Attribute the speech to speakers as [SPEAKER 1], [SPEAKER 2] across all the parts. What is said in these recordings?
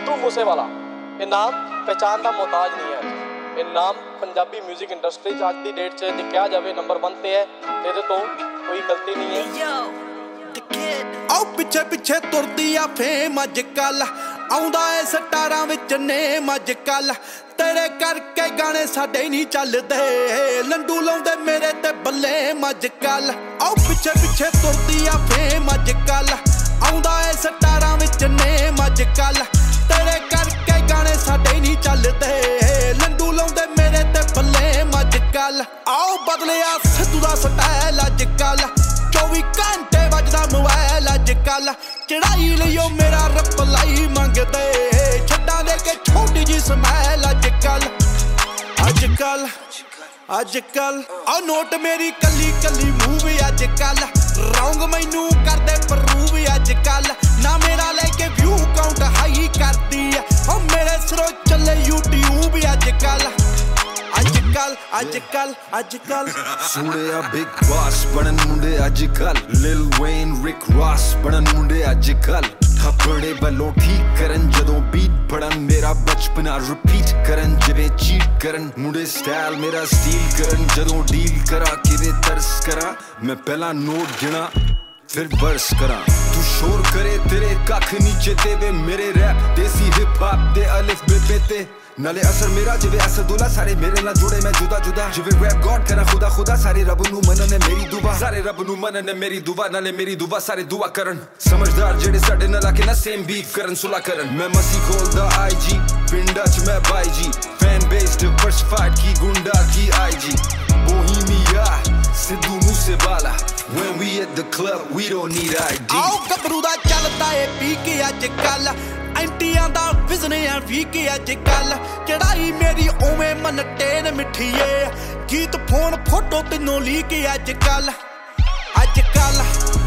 [SPEAKER 1] सिद्धू मूसेवाला ये नाम पहचान का मोहताज नहीं है। ये नाम पंजाबी म्यूजिक इंडस्ट्री अज की डेट च जे कहा जाए नंबर 1 ते है, ये तो कोई गलती नहीं है।
[SPEAKER 2] आओ पिछे पिछे तुरदी आ फेम अजकल आउंदा ए स्टारां विच नेम अजकल तेरे करके गाने साडे नहीं चलदे लंडू लाउंदे मेरे ते बल्ले अजकल। आओ पिछे पिछे तुरदी आ फेम अजकल आउंदा ए स्टारां विच नेम अजकल तेरे करके गाने साडे नहीं चलदे लंडू लाउंदे मेरे ते बल्ले अजकल। आओ बदलिया सिद्धू दा स्टाइल अजकल 24 घंटे वजदा मोबाइल अजकल चढ़ाई लियो मेरा रिप्लाई मंगदे छड्डां दे के छोटी जी स्माइल अजकल अजकल अजकल। आ नोट मेरी कली कली मूव अजकल रौंग मैनू करदे प्रूव अजकल ना मेरा लेके व्यू काउंट हाई करदी है ओ मेरे सिरों चले यूट्यूब अजकल अजकल अजकल अजकल।
[SPEAKER 3] सुनिया बिग बॉस बनन मुंडे अजकल लिल वेन रिक रॉस बनन मुंडे अजकल अपने बलों ठीक करन जदों बीट पड़न मेरा बचपना रिपीट करन जिवें चीट करन मुंडे स्टाइल मेरा स्टील करन जदों डील करा किवे तरस करा मैं पहला नोट गिना फिर बरस करा तू शोर करे तेरे कख नीचे ते वे मेरे रैप देसी हिप हॉप दे अलिफ बे ते नाले असर मेरा जिवे असदुल्ला सारे मेरे नाल जुड़े मैं जुदा जुदा जिवे रैप गॉड करा खुदा खुदा सारे रब नू मनने मेरी दुआ सारे रब नू मनने मेरी दुआ नाले मेरी दुआ सारे दुआ करन समझदार जेड़े साडे नाल आके ना सेम बीफ करन सुला करन मैं मसी खोलदा आईजी पिंडा च मैं बाई जी फैन बेस डिवर्सिफाइड की गुंडा की IG Bohemia Sidhu Moosewala when we at the club we don't need ID।
[SPEAKER 2] आओ गबरू दा चलदा ए पी के अजकल एंटियां दा विजन आ वी के अजकल चढ़ाई मेरी ओवें मन टेन मिठिए गीत फोन फोटो तीनों ली के अजकल अजकल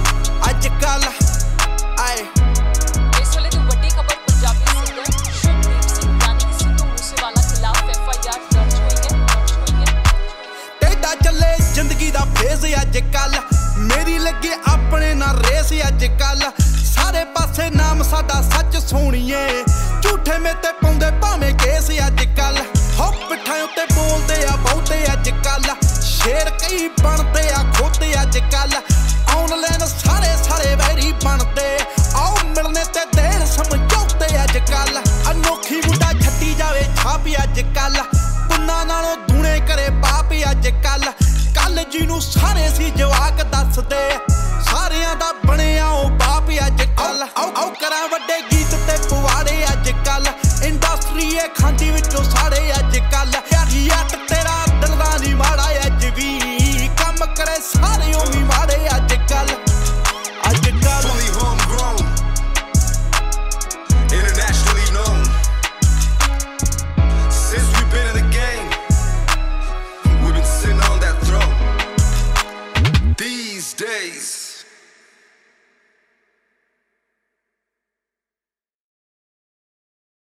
[SPEAKER 2] अजकल आए।
[SPEAKER 4] इस वेले दी वड्डी खबर पंजाबी सिंगर शुभदीप सिंह यानी कि सिद्धू मूसेवाला खिलाफ FIR दर्ज हुई है।
[SPEAKER 2] टेढ़ा चले जिंदगी दा फेज अजकल मेरी लगे अपने ना रेस अजकल सारे पासे नाम साडा सच सोनिए झूठे में ते पाउंदे भावें केस अजकल हो पिठां उत्ते बोलदे आ बहुते अजकल शेर कई बनदे आ खोते अजकल ऑनलाइन सारे सारे वैरी बनदे आओ मिलने ते देण समझौते अजकल अनोखी मुंडा छड्डी जावे छाप अजकल पुन्ना नालों दूने करे पाप अजकल कल जी नू सारे सी जवाक दसदे सारियां दा बणिया ओ बाप अजकल आओ आओ करा वड्डे गीत ते पवाड़े अजकल इंडस्ट्री ए खांदी विचों साड़े अजकल याट तेरा दिल दा नी माड़ा अज भी कम करे सारे ओमी माड़े अजकल अजकल।
[SPEAKER 3] Fully homegrown, internationally known. Since we've been in the game, we've been sitting on that throne. These days